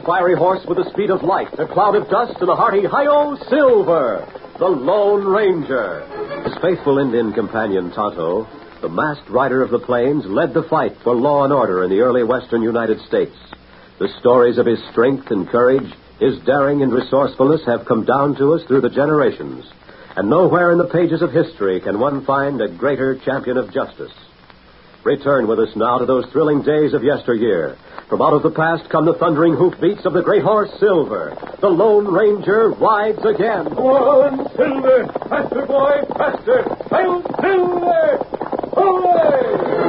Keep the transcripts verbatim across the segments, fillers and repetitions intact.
A fiery horse with the speed of light, a cloud of dust, and a hearty Hi-Yo Silver, the Lone Ranger. His faithful Indian companion, Tonto, the masked rider of the plains, led the fight for law and order in the early western United States. The stories of his strength and courage, his daring and resourcefulness have come down to us through the generations. And nowhere in the pages of history can one find a greater champion of justice. Return with us now to those thrilling days of yesteryear. From out of the past come the thundering hoofbeats of the great horse Silver. The Lone Ranger rides again. Come on, Silver! Faster, boy, faster! Hail, Silver! Away!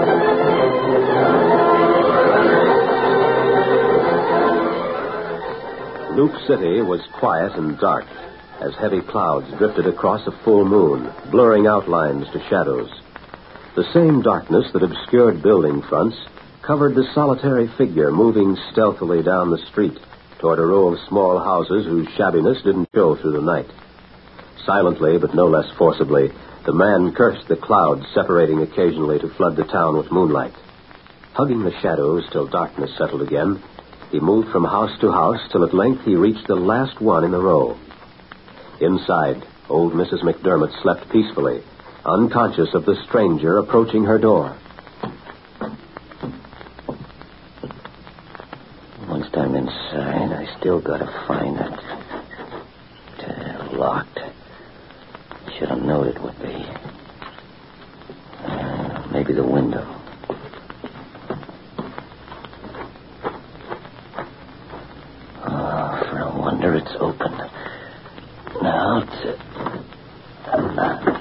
Luke City was quiet and dark as heavy clouds drifted across a full moon, blurring outlines to shadows. The same darkness that obscured building fronts covered the solitary figure moving stealthily down the street toward a row of small houses whose shabbiness didn't show through the night. Silently, but no less forcibly, the man cursed the clouds separating occasionally to flood the town with moonlight. Hugging the shadows till darkness settled again, he moved from house to house till at length he reached the last one in the row. Inside, old Missus McDermott slept peacefully, unconscious of the stranger approaching her door. Once I'm inside, I still gotta find it. Uh, locked. Should have known it would be. Uh, maybe the window. Oh, for a wonder it's open. Now it's... Uh,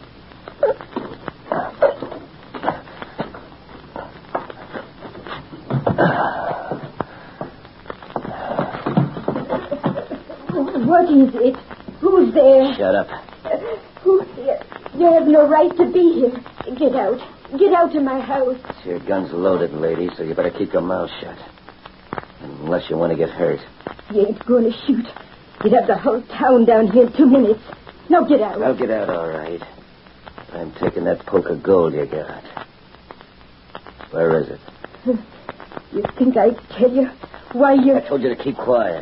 What is it? Who's there? Shut up. Uh, who? You, you have no right to be here. Get out. Get out of my house. Your gun's loaded, lady, so you better keep your mouth shut. Unless you want to get hurt. You ain't going to shoot. You'd have the whole town down here in two minutes. Now get out. I'll get out, all right. I'm taking that poke of gold you got. Where is it? You think I'd tell you why you... I told you to keep quiet.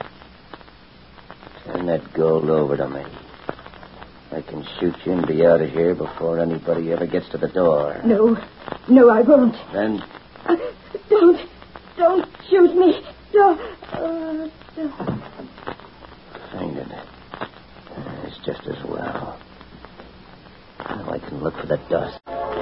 Turn that gold over to me. I can shoot you and be out of here before anybody ever gets to the door. No. No, I won't. Then... Uh, don't. Don't shoot me. Don't. Uh, don't. Finding it. It's just as well. Now I can look for the dust.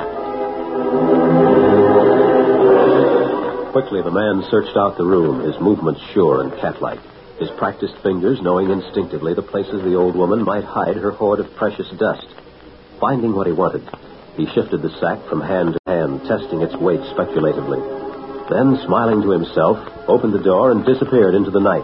Quickly, the man searched out the room, his movements sure and cat-like, his practiced fingers knowing instinctively the places the old woman might hide her hoard of precious dust. Finding what he wanted, he shifted the sack from hand to hand, testing its weight speculatively. Then, smiling to himself, opened the door and disappeared into the night.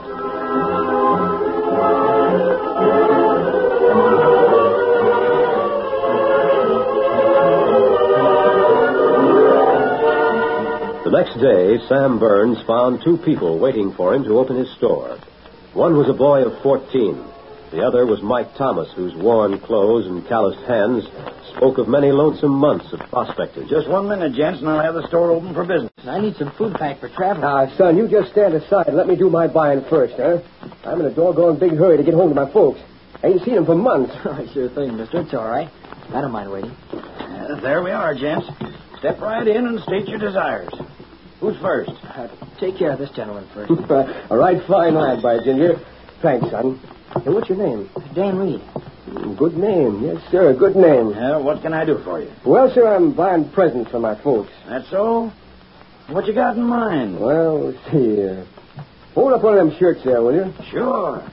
The next day, Sam Burns found two people waiting for him to open his store. One was a boy of fourteen. The other was Mike Thomas, whose worn clothes and calloused hands spoke of many lonesome months of prospecting. Just one minute, gents, and I'll have the store open for business. I need some food packed for travel. Now, son, you just stand aside and let me do my buying first, huh? I'm in a doggone big hurry to get home to my folks. I ain't seen them for months. Sure thing, mister. It's all right. I don't mind waiting. Uh, there we are, gents. Step right in and state your desires. Who's first? Uh, take care of this gentleman first. A right fine lad, by Ginger. Thanks, son. And what's your name? Dan Reed. Good name. Yes, sir. Good name. Uh, what can I do for you? Well, sir, I'm buying presents for my folks. That's so? What you got in mind? Well, let's see. Uh, hold up one of them shirts there, will you? Sure.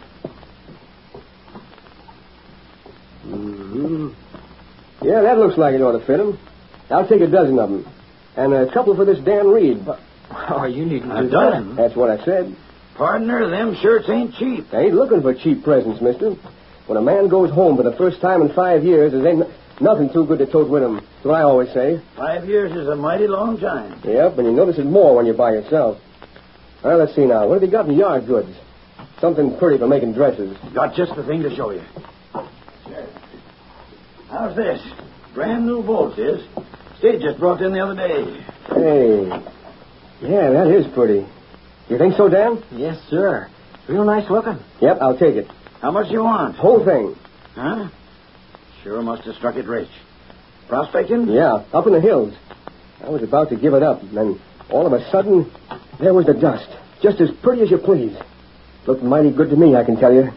Mm-hmm. Yeah, that looks like it ought to fit them. I'll take a dozen of them. And a couple for this Dan Reed. Oh, you needn't A do dozen? That's what I said. Partner, them shirts ain't cheap. I ain't looking for cheap presents, mister. When a man goes home for the first time in five years, there ain't nothing too good to tote with him. That's what I always say. Five years is a mighty long time. Yep, and you notice it more when you're by yourself. Well, let's see now. What have you got in yard goods? Something pretty for making dresses. Got just the thing to show you. Sure. How's this? Brand new bolts is. Steve just brought in the other day. Hey. Yeah, that is pretty. You think so, Dan? Yes, sir. Real nice looking. Yep, I'll take it. How much do you want? Whole thing. Huh? Sure must have struck it rich. Prospecting? Yeah, up in the hills. I was about to give it up, and then all of a sudden, there was the dust. Just as pretty as you please. Looked mighty good to me, I can tell you.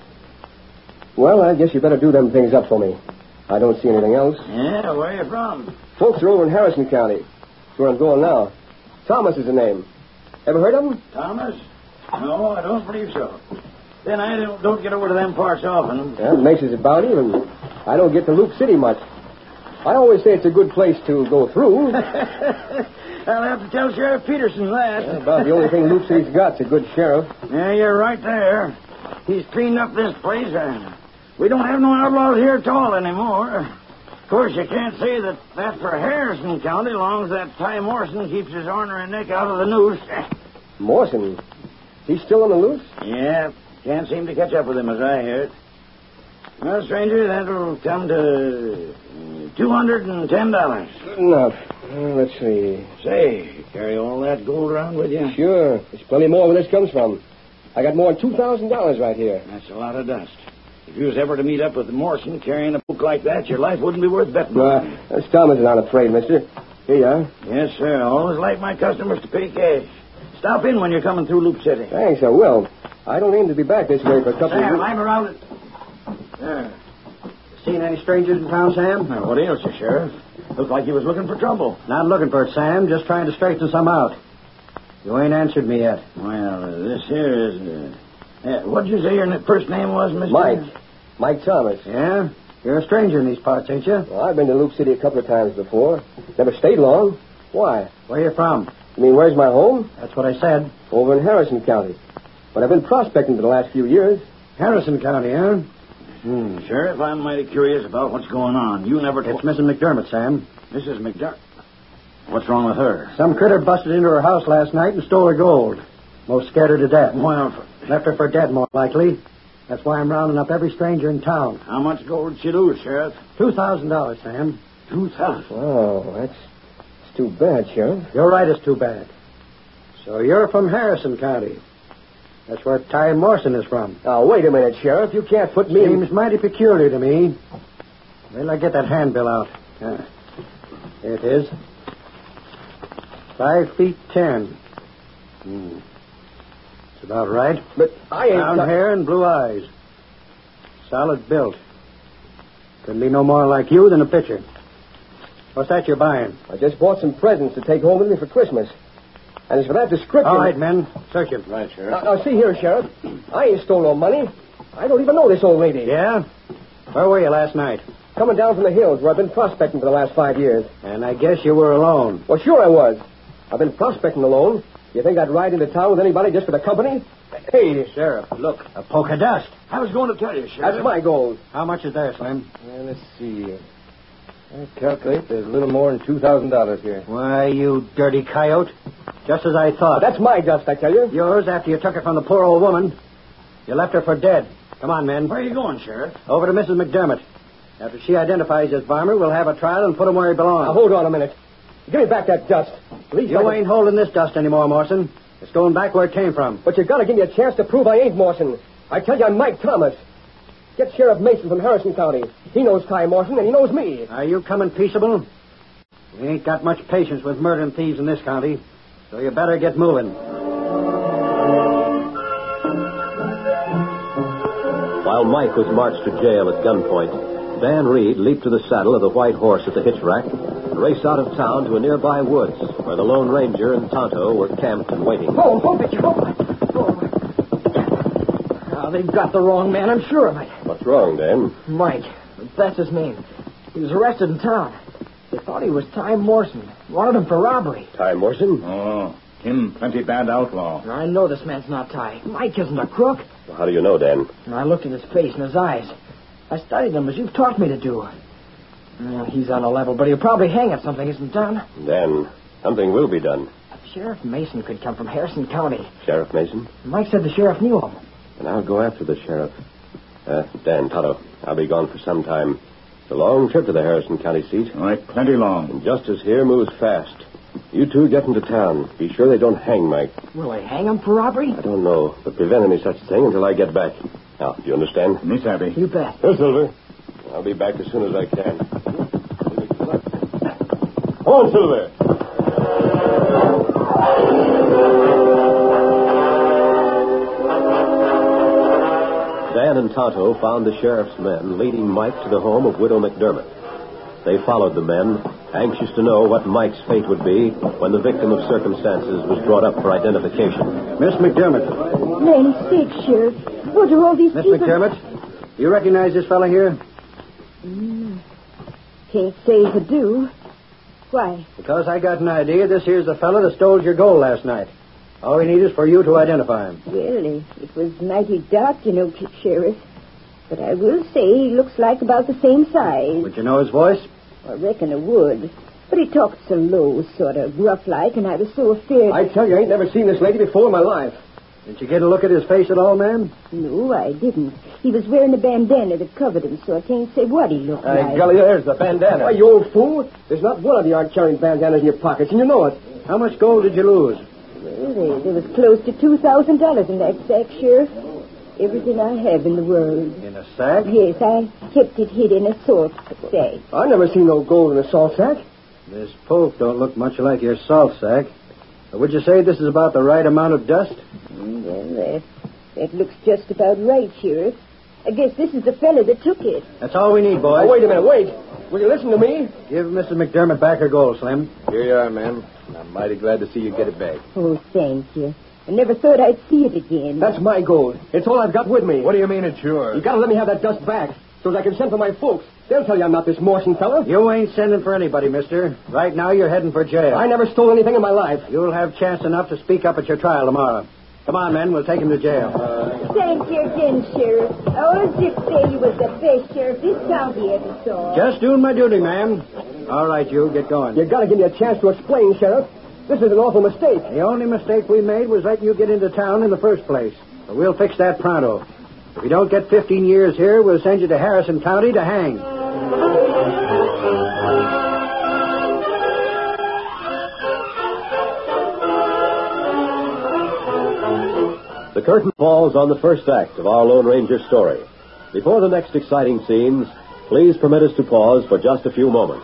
Well, I guess you better do them things up for me. I don't see anything else. Yeah, where are you from? Folks are over in Harrison County. That's where I'm going now. Thomas is the name. Ever heard of him? Thomas? No, I don't believe so. Then I don't, don't get over to them parts often. Yeah, Mace's about even. I don't get to Luke City much. I always say it's a good place to go through. I'll have to tell Sheriff Peterson that. Yeah, about the only thing Luke City's got's a good sheriff. Yeah, you're right there. He's cleaned up this place. Uh, we don't have no outlaws here at all anymore. Of course, you can't say that that's for Harrison County, long as that Ty Morrison keeps his ornery neck out of the noose. Morrison? He's still on the loose? Yeah, can't seem to catch up with him as I hear it. Well, stranger, that'll come to two hundred ten dollars. Good enough. Uh, let's see. Say, you carry all that gold around with you? Sure. There's plenty more where this comes from. I got more than two thousand dollars right here. That's a lot of dust. If you was ever to meet up with Morrison carrying a book like that, your life wouldn't be worth betting on. Uh, that's Thomas is not afraid, mister. Here you are. Yes, sir. I always like my customers to pay cash. Stop in when you're coming through Luke City. Thanks, I will. I don't aim to be back this way for a couple Sam, of weeks. I'm around it. There. Seen any strangers in town, Sam? Now, what ails you, Sheriff? Looked like you was looking for trouble. Not looking for it, Sam. Just trying to straighten some out. You ain't answered me yet. Well, uh, this here is... Uh, uh, what'd you say your first name was, Mister Mike. Mike Thomas. Yeah? You're a stranger in these parts, ain't you? Well, I've been to Luke City a couple of times before. Never stayed long. Why? Where you from? You mean, where's my home? That's what I said. Over in Harrison County. But I've been prospecting for the last few years. Harrison County, huh? Hmm. Sheriff, I'm mighty curious about what's going on. You never... It's Missus McDermott, Sam. Missus McDermott? What's wrong with her? Some critter busted into her house last night and stole her gold. Most scared her to death. Well, for... Left her for dead, more likely. That's why I'm rounding up every stranger in town. How much gold did she lose, Sheriff? Two thousand dollars, Sam. Two thousand? Oh, that's, that's too bad, Sheriff. You're right, it's too bad. So you're from Harrison County. That's where Ty Morrison is from. Now, wait a minute, Sheriff. You can't put me Seems in... mighty peculiar to me. Wait till I get that handbill out. Uh, there it is. Five feet ten. Hmm. It's about right. But I ain't... Brown got- hair and blue eyes. Solid built. Couldn't be no more like you than a picture. What's that you're buying? I just bought some presents to take home with me for Christmas. And as for that description... All right, men. Search him. Right, Sheriff. Now, now, see here, Sheriff. I ain't stole no money. I don't even know this old lady. Yeah? Where were you last night? Coming down from the hills where I've been prospecting for the last five years. And I guess you were alone. Well, sure I was. I've been prospecting alone. You think I'd ride into town with anybody just for the company? Hey, Sheriff, look, a poke of dust. I was going to tell you, Sheriff. that's my gold. How much is there, Slim? Well, let's see. I calculate there's a little more than two thousand dollars here. Why, you dirty coyote. Just as I thought. That's my dust, I tell you. Yours after you took it from the poor old woman. You left her for dead. Come on, men. Where are you going, Sheriff? Over to Missus McDermott. After she identifies this varmint, we'll have a trial and put him where he belongs. Now, hold on a minute. Give me back that dust. At least You I can- ain't holding this dust anymore, Morrison. It's going back where it came from. But you gotta give me a chance to prove I ain't Morrison. I tell you, I'm Mike Thomas. Get Sheriff Mason from Harrison County. He knows Ty Morrison, and he knows me. Are you coming peaceable? We ain't got much patience with murdering thieves in this county, so you better get moving. While Mike was marched to jail at gunpoint, Dan Reed leaped to the saddle of the white horse at the hitch rack and raced out of town to a nearby woods where the Lone Ranger and Tonto were camped and waiting. Oh, hold it, hold it. Oh. Now, they've got the wrong man, I'm sure of it. What's wrong, Dan? Mike, that's his name. He was arrested in town. They thought he was Ty Morrison. Wanted him for robbery. Ty Morrison? Oh, him plenty bad outlaw. I know this man's not Ty. Mike isn't a crook. Well, how do you know, Dan? And I looked at his face and his eyes. I studied him as you've taught me to do. Well, he's on a level, but he'll probably hang if something isn't done. Dan, something will be done. Sheriff Mason could come from Harrison County. Sheriff Mason? Mike said the sheriff knew him. And I'll go after the sheriff. Uh, Dan, Tonto, I'll be gone for some time. It's a long trip to the Harrison County seat. All right, plenty long. And justice here moves fast. You two get into town. Be sure they don't hang Mike. Will they hang him for robbery? I don't know, but prevent any such thing until I get back. Now, do you understand? Miss Abby. You bet. Here, Silver. I'll be back as soon as I can. Come on, Silver. Dan and Tonto found the sheriff's men leading Mike to the home of Widow McDermott. They followed the men, anxious to know what Mike's fate would be when the victim of circumstances was brought up for identification. Miss McDermott. Land sakes, Sheriff. What are all these Miss people... McDermott, do you recognize this fellow here? Mm, can't say I do. Why? Because I got an idea this here's the fellow that stole your gold last night. All we need is for you to identify him. Well, it was mighty dark, you know, Sheriff. But I will say he looks like about the same size. Would you know his voice? I reckon I would. But he talked so low, sort of rough-like, and I was so afraid... I tell you, I ain't never seen this lady before in my life. Did you get a look at his face at all, ma'am? No, I didn't. He was wearing a bandana that covered him, so I can't say what he looked Hey, like. golly, there's the bandana. Why, you old fool. There's not one of you aren't carrying bandanas in your pockets, and you know it. How much gold did you lose? Well, there, there was close to two thousand dollars in that sack, Sheriff. Everything I have in the world. In a sack? Yes, I kept it hid in a salt sack. I never seen no gold in a salt sack. This poke don't look much like your salt sack. Would you say this is about the right amount of dust? Mm, Well, that, that looks just about right, Sheriff. I guess this is the fella that took it. That's all we need, boys. Oh, wait a minute, wait. Will you listen to me? Give Missus McDermott back her gold, Slim. Here you are, ma'am. I'm mighty glad to see you get it back. Oh, thank you. I never thought I'd see it again. That's my gold. It's all I've got with me. What do you mean it's yours? You gotta let me have that dust back so that I can send for my folks. They'll tell you I'm not this Morrison fella. You ain't sending for anybody, mister. Right now you're heading for jail. I never stole anything in my life. You'll have chance enough to speak up at your trial tomorrow. Come on, men. We'll take him to jail. Thank you again, Sheriff. I always did say you was the best sheriff this county ever saw. Just doing my duty, ma'am. All right, you. Get going. You gotta give me a chance to explain, Sheriff. This is an awful mistake. The only mistake we made was letting you get into town in the first place. But we'll fix that pronto. If you don't get fifteen years here, we'll send you to Harrison County to hang. The curtain falls on the first act of our Lone Ranger story. Before the next exciting scenes, please permit us to pause for just a few moments.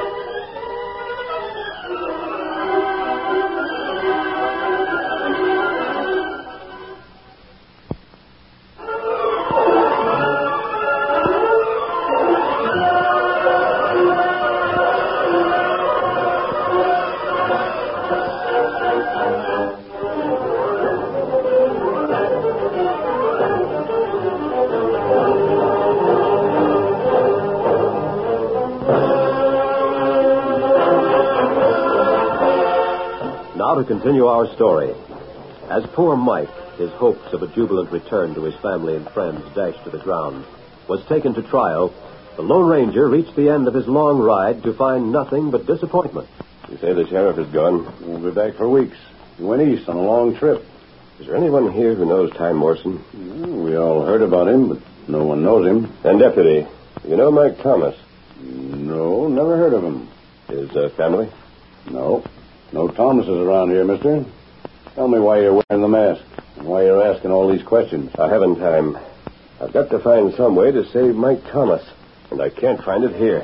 Now to continue our story. As poor Mike, his hopes of a jubilant return to his family and friends dashed to the ground, was taken to trial, the Lone Ranger reached the end of his long ride to find nothing but disappointment. You say the sheriff is gone. We'll be back for weeks. He went east on a long trip. Is there anyone here who knows Ty Morrison? We all heard about him, but no one knows him. And deputy, you know Mike Thomas? No, never heard of him. His uh, family? No. No Thomases around here, mister. Tell me why you're wearing the mask and why you're asking all these questions. I haven't time. I've got to find some way to save Mike Thomas, and I can't find it here.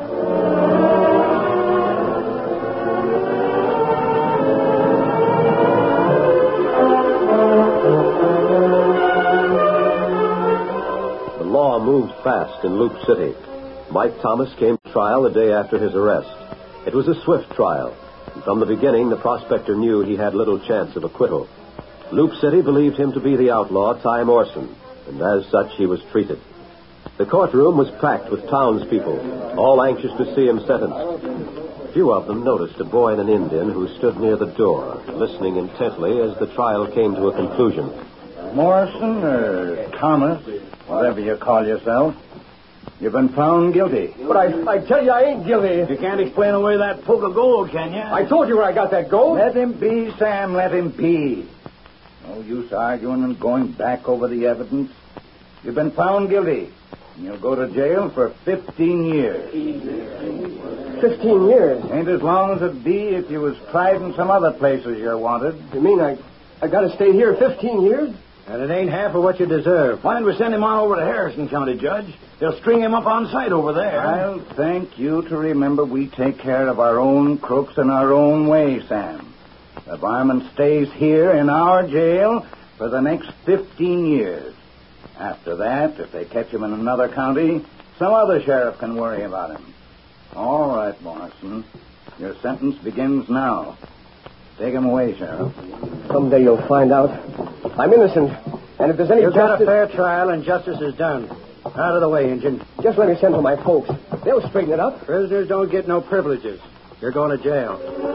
The law moved fast in Loop City. Mike Thomas came to trial the day after his arrest. It was a swift trial. And from the beginning, the prospector knew he had little chance of acquittal. Loop City believed him to be the outlaw, Ty Morrison, and as such he was treated. The courtroom was packed with townspeople, all anxious to see him sentenced. Few of them noticed a boy and an Indian who stood near the door, listening intently as the trial came to a conclusion. Morrison, or Thomas, whatever you call yourself, you've been found guilty. But I, I tell you, I ain't guilty. You can't explain away that poke of gold, can you? I told you where I got that gold. Let him be, Sam, let him be. No use arguing and going back over the evidence. You've been found guilty, and you'll go to jail for fifteen years. fifteen years. Ain't as long as it'd be if you was tried in some other places you wanted. You mean I, I got to stay here fifteen years? And it ain't half of what you deserve. Why don't we send him on over to Harrison County, Judge? They'll string him up on sight over there. I'll thank you to remember we take care of our own crooks in our own way, Sam. The varmint stays here in our jail for the next fifteen years. After that, if they catch him in another county, some other sheriff can worry about him. All right, Morrison. Your sentence begins now. Take him away, Sheriff. Someday you'll find out. I'm innocent. And if there's any You've got justice... a fair trial and justice is done. Out of the way, Injun. Just let me send for my folks. They'll straighten it up. Prisoners don't get no privileges. You're going to jail.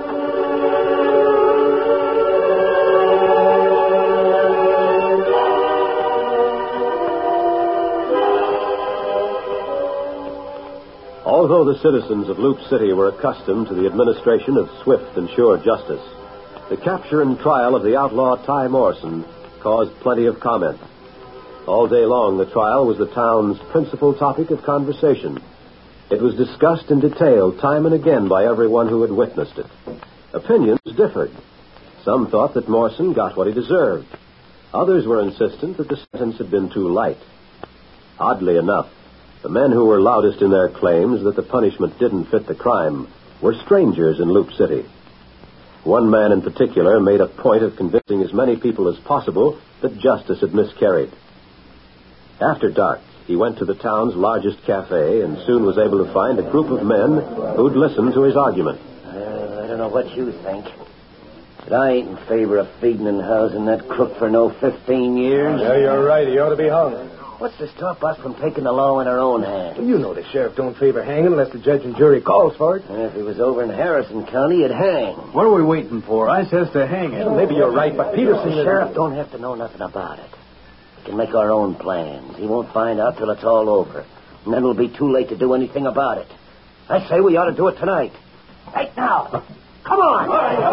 Although the citizens of Loop City were accustomed to the administration of swift and sure justice, the capture and trial of the outlaw Ty Morrison caused plenty of comment. All day long, the trial was the town's principal topic of conversation. It was discussed in detail time and again by everyone who had witnessed it. Opinions differed. Some thought that Morrison got what he deserved. Others were insistent that the sentence had been too light. Oddly enough, the men who were loudest in their claims that the punishment didn't fit the crime were strangers in Loop City. One man in particular made a point of convincing as many people as possible that justice had miscarried. After dark, he went to the town's largest cafe and soon was able to find a group of men who'd listen to his argument. Uh, I don't know what you think, but I ain't in favor of feeding and housing that crook for no fifteen years. Yeah, you're right. He ought to be hung. What's to stop us from taking the law in our own hands? You know the sheriff don't favor hanging unless the judge and jury calls for it. And if he was over in Harrison County, he'd hang. What are we waiting for? I says to hang him. Maybe you're right, but Peterson... The sheriff don't have to know nothing about it. We can make our own plans. He won't find out till it's all over. And then it'll be too late to do anything about it. I say we ought to do it tonight. Right now. Come on.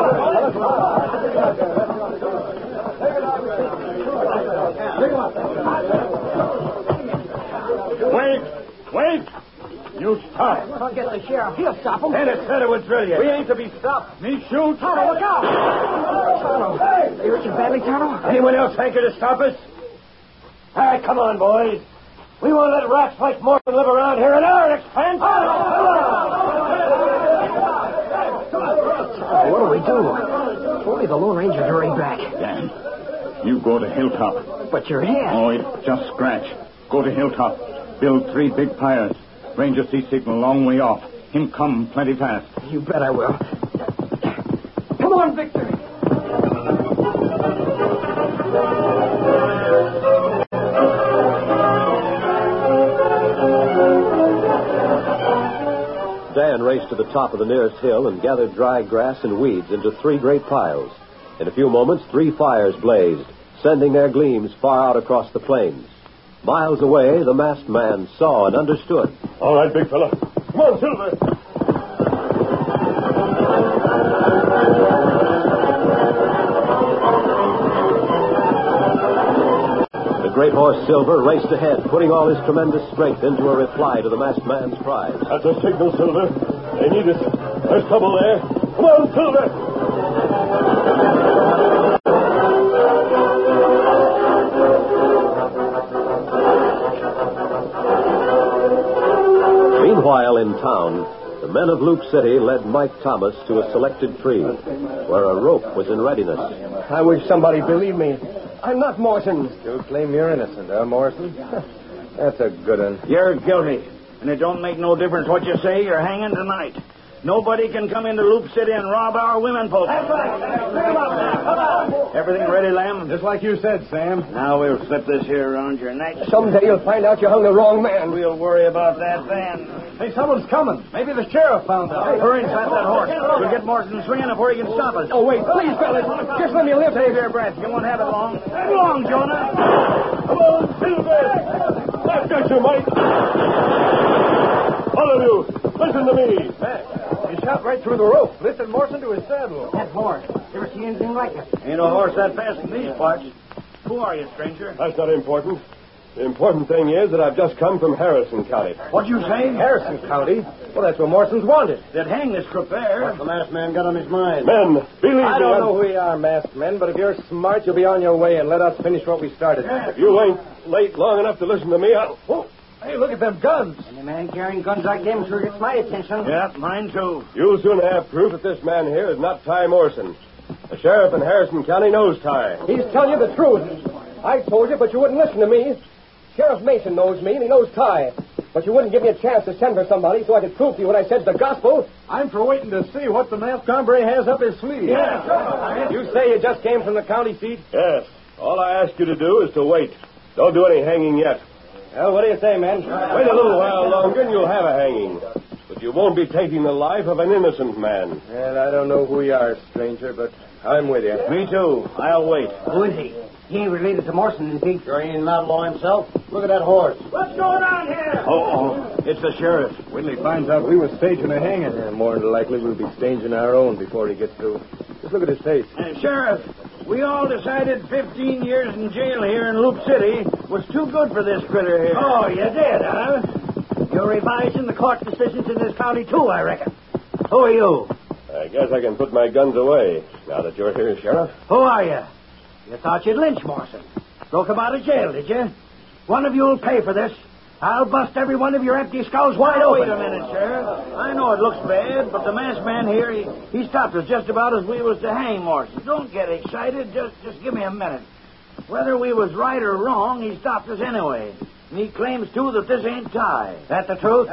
Wait! Wait! You stop. Forget the sheriff. He'll stop him. Dennis said it would drill you. We ain't to be stopped. Me shoot. Tonto, look out! Tonto. Hey, are you hurting badly, Tonto? Anyone else hanker to stop us? All right, come on, boys. We won't let rats like Morgan live around here at our expense. Come on. What do we do? If only the Lone Ranger's already back. Dan, you go to Hilltop. But your head. Oh, it's just scratch. Go to Hilltop. Build three big fires. Ranger see signal a long way off. Him come plenty fast. You bet I will. Come on, Victor. Dan raced to the top of the nearest hill and gathered dry grass and weeds into three great piles. In a few moments, three fires blazed, sending their gleams far out across the plains. Miles away, the masked man saw and understood. All right, big fella. Come on, Silver. The great horse Silver raced ahead, putting all his tremendous strength into a reply to the masked man's cries. That's a signal, Silver. They need us. There's trouble there. Come on, Silver. Meanwhile, in town, the men of Loop City led Mike Thomas to a selected tree where a rope was in readiness. I wish somebody believed me. I'm not Morrison. You claim you're innocent, huh, Morrison? That's a good one. You're guilty. And it don't make no difference what you say. You're hanging tonight. Nobody can come into Loop City and rob our women folks. That's right. Bring them up now. Come on. Everything ready, Lamb? Just like you said, Sam. Now we'll slip this here around your neck. Someday you'll find out you hung the wrong man. We'll worry about that then. Hey, someone's coming. Maybe the sheriff found out. Hey, hurry and slap that horse. We'll get Morrison swinging before he can stop us. Oh, wait, please, fellas. Just let me live. Save your breath. You won't have it long. Come along, Jonah. Come on, Silver. I've got you, Mike. All of you, listen to me. He shot right through the rope, lifted Morrison to his saddle. That horse. Never seen anything like it. Ain't no horse that fast in these parts. Who are you, stranger? That's not important. The important thing is that I've just come from Harrison County. What'd you say? Harrison County? Well, that's where Morrison's wanted. They'd hang this crook there. What's the masked man got on his mind? Men, believe me. I don't know who you are, masked men, but if you're smart, you'll be on your way and let us finish what we started. If you ain't late long enough to listen to me, I'll... Oh, hey, look at them guns. Any man carrying guns like them sure gets my attention. Yeah, mine too. You'll soon have proof that this man here is not Ty Morrison. The sheriff in Harrison County knows Ty. He's telling you the truth. I told you, but you wouldn't listen to me. Sheriff Mason knows me, and he knows Ty. But you wouldn't give me a chance to send for somebody so I could prove to you what I said's the gospel. I'm for waiting to see what the masked hombre has up his sleeve. Yeah. You say you just came from the county seat? Yes. All I ask you to do is to wait. Don't do any hanging yet. Well, what do you say, man? Wait a little while longer and you'll have a hanging. But you won't be taking the life of an innocent man. And I don't know who you are, stranger, but I'm with you. Me too. I'll wait. Who is he? He ain't related to Morrison, is he? Sure he ain't an outlaw himself. Look at that horse. What's going on here? Oh, oh. It's the sheriff. When he finds out we were staging a hanging, yeah, more than likely we'll be staging our own before he gets through. Just look at his face. Uh, Sheriff, we all decided fifteen years in jail here in Loop City was too good for this critter here. Oh, you did, huh? You're revising the court decisions in this county, too, I reckon. Who are you? I guess I can put my guns away now that you're here, Sheriff. Who are you? You thought you'd lynch Morrison. Broke him out of jail, did you? One of you'll pay for this. I'll bust every one of your empty skulls wide now, open. Wait a minute, Sheriff. I know it looks bad, but the masked man here, he, he stopped us just about as we was to hang Morrison. Don't get excited. Just just give me a minute. Whether we was right or wrong, he stopped us anyway. And he claims, too, that this ain't Ty. That the truth?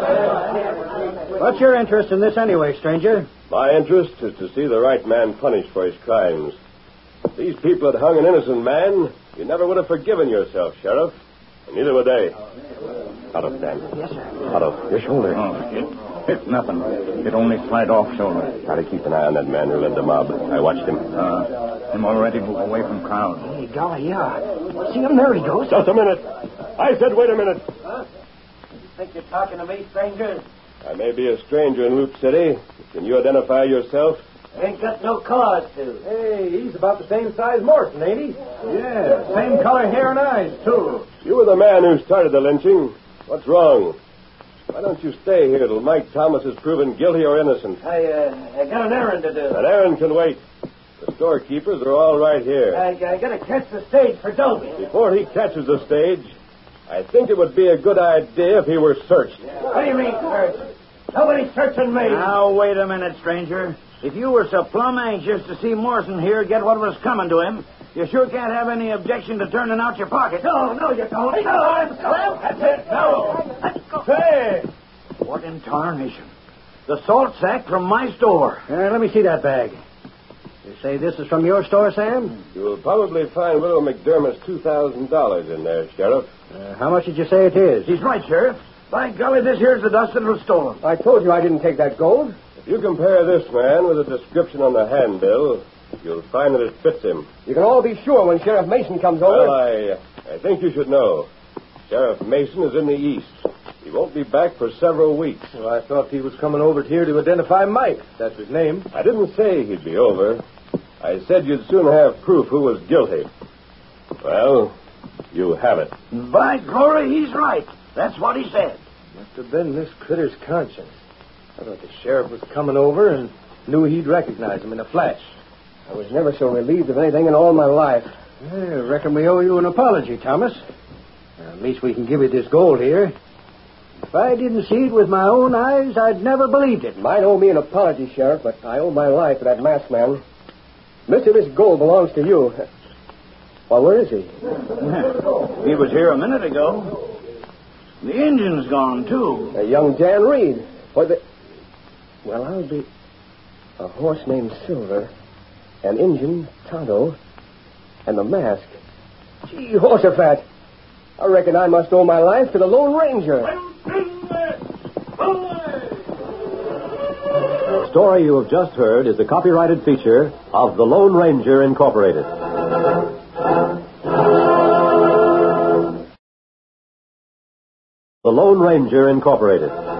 What's your interest in this anyway, stranger? My interest is to see the right man punished for his crimes. If these people had hung an innocent man, you never would have forgiven yourself, Sheriff. And neither would they. Out of Dan. Yes, sir. Out of your shoulder. Oh, it, it's nothing. It only slide off shoulder. Try to keep an eye on that man who led the mob. I watched him. Uh, him already move away from crowd. Hey, golly, yeah. See him? There he goes. Just a minute. I said wait a minute. Huh? You think you're talking to me, stranger? I may be a stranger in Loop City. Can you identify yourself? Ain't got no cause to. Hey, he's about the same size Morrison, ain't he? Yeah, same color hair and eyes, too. You were the man who started the lynching. What's wrong? Why don't you stay here till Mike Thomas is proven guilty or innocent? I, uh, I got an errand to do. That errand can wait. The storekeepers are all right here. I, I gotta catch the stage for Dolby. Before he catches the stage, I think it would be a good idea if he were searched. What do you mean, searched? Nobody's searching me. Now, wait a minute, stranger. If you were so plumb anxious to see Morrison here get what was coming to him, you sure can't have any objection to turning out your pocket. No, no, you don't. No, I'm sorry. That's it. No. Let's go. Hey! What in tarnation? The salt sack from my store. Uh, let me see that bag. You say this is from your store, Sam? You'll probably find Widow McDermott's two thousand dollars in there, Sheriff. Uh, how much did you say it is? He's right, Sheriff. By golly, this here's the dust that was stolen. I told you I didn't take that gold. If you compare this man with the description on the handbill, you'll find that it fits him. You can all be sure when Sheriff Mason comes over. Well, I, I think you should know. Sheriff Mason is in the east. He won't be back for several weeks. Well, I thought he was coming over here to identify Mike. That's his name. I didn't say he'd be over. I said you'd soon have proof who was guilty. Well, you have it. By glory, he's right. That's what he said. Must have been this critter's conscience. I thought the sheriff was coming over and knew he'd recognize him in a flash. I was never so relieved of anything in all my life. I reckon we owe you an apology, Thomas. At least we can give you this gold here. If I didn't see it with my own eyes, I'd never believed it. Might owe me an apology, Sheriff, but I owe my life to that masked man. Mister, this gold belongs to you. Well, where is he? He was here a minute ago. The engine's gone, too. Uh, young Dan Reed. What the... Well, I'll be... A horse named Silver, an engine, Tonto, and the mask. Gee, Horsefat. I reckon I must owe my life to the Lone Ranger. The story you have just heard is a copyrighted feature of the Lone Ranger Incorporated. The Lone Ranger Incorporated.